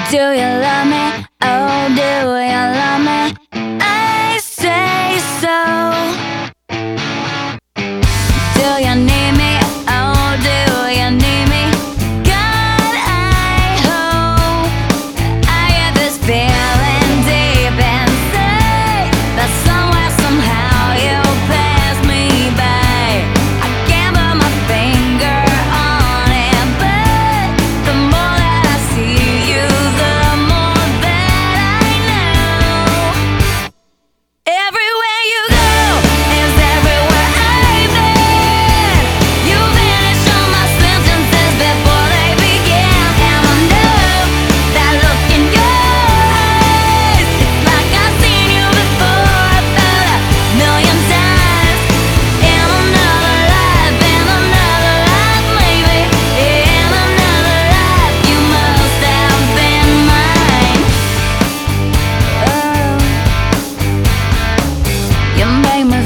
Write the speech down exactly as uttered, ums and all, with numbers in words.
Do you love me? Oh, do you love me? I say so. Do you need me? Oh, do you need me? God, I hope I get this feeling deep inside that somewhere, somehow you pass me by. I can't put my finger on it, but the more that I see you, the more that I know. Everywhere you go is everywhere I've been. You finish all my sentences before they begin, and I know that look in your eyes. It's like I've seen you before about a million times. In another life, in another life, maybe. In another life, you must have been mine. Oh, you make me